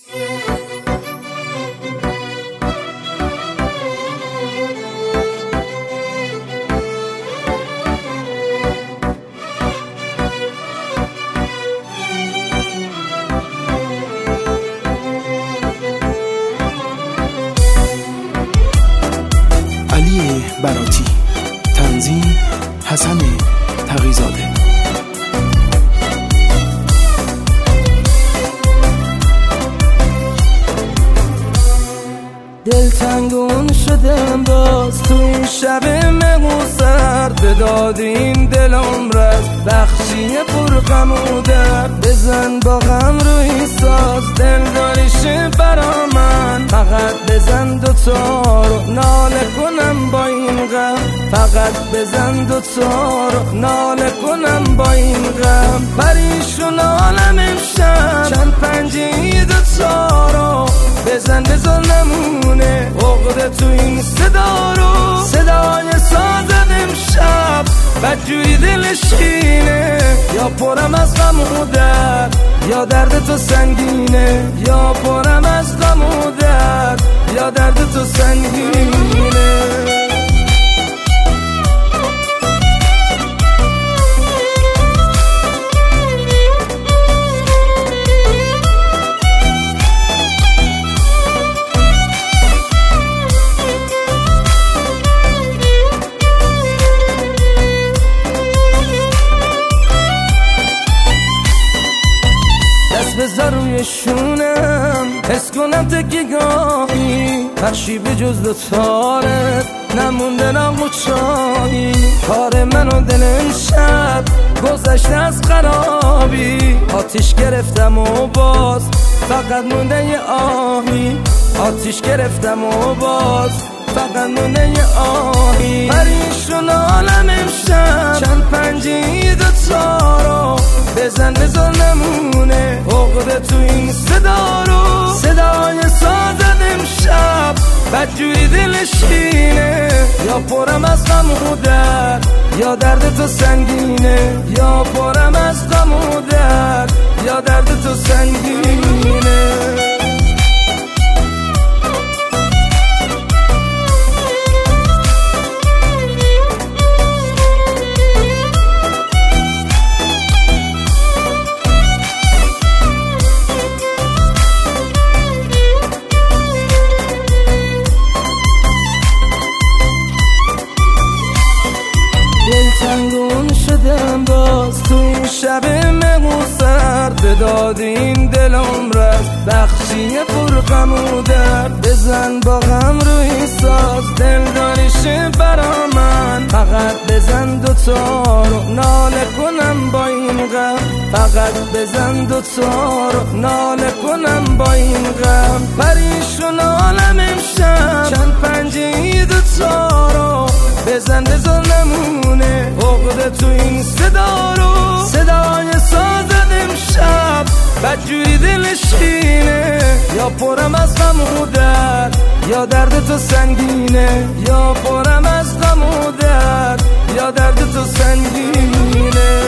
علی براتی، تنظیم حسن تقی‌زاده. دلتنگون شدم باز تو این شب مهمون سرد، به داد این دلم رس بخشی پرغم و درد. بزن با غم روی ساز دل داریشه برا من، فقط بزن دوتا رو ناله کنم با این غم. فقط بزن دوتا رو ناله کنم با این غم. پریشون عالم امشب چند پنجه دوتا رو بزن بزن نمونه عقده تو این صدا رو. صدای سازم امشب بدجوری دلشینه، یا پرم از غم و درد یا درد تو سنگینه. یا پرم از غم و درد یا درد تو سنگینه. بذار روی شونم حس کنم تکیگاهی، بخشی به جز دوتارت نمونده نام و چایی. کار من و دل امشب گذشته از خرابی، آتیش گرفتم و باز فقط مونده یه آهی. آتیش گرفتم و باز فقط مونده یه آهی. پریشون عالم امشب چند پنجه دوتا رو بزن بزن نمونه عقده تو این صدا رو. صدای سازد امشب بدجوری دلشینه، یا پرم از غم و درد یا درد تو سنگینه. یا پرم از غم و درد یا درد تو سنگینه. دلتنگون شدم باز تو این شب مهمون سرد، به داد این دلم رس بخشی پرغم و درد. بزن با غم روی ساز دل داریشه برا من، فقط بزن دوتا رو ناله کنم با این غم. فقط بزن دوتا رو ناله کنم با این غم. پریشون عالم امشب چند پنجه دوتا رو بزن بزن نمونه عقده تو این صدا رو. صدای سازد امشب بدجوری دلشینه، یا پرم از غم و درد یا درد تو سنگینه. یا پرم از غم و درد یا درد تو سنگینه.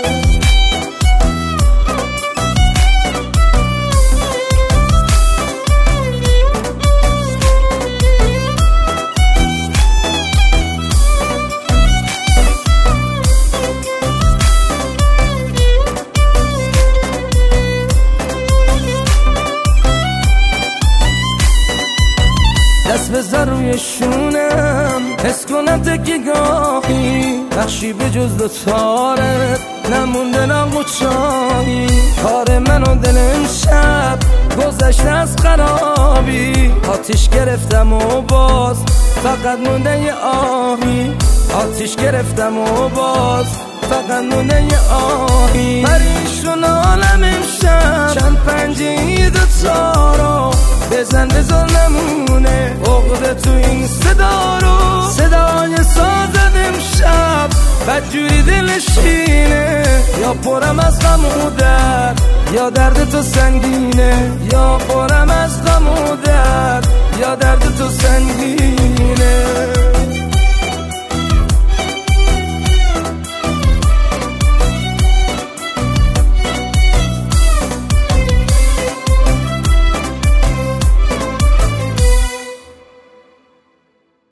دست بذار روی شونم حس کنم تکیگاهی، بخشی به جز دوتارت نمونده نام و چایی. کار من و دل امشب گذشته از خرابی، آتیش گرفتم و باز فقط مونده یه آهی. آتیش گرفتم و باز فقط مونده یه آهی. پریشون عالم امشب چند پنجه دوتا رو بزن بزن نمونه عقده تو این صدا رو. صدای سازد امشب بدجوری دلشینه، یا پرم از غم و درد یا درد تو سنگینه. یا پرم از غم و درد یا درد تو سنگینه.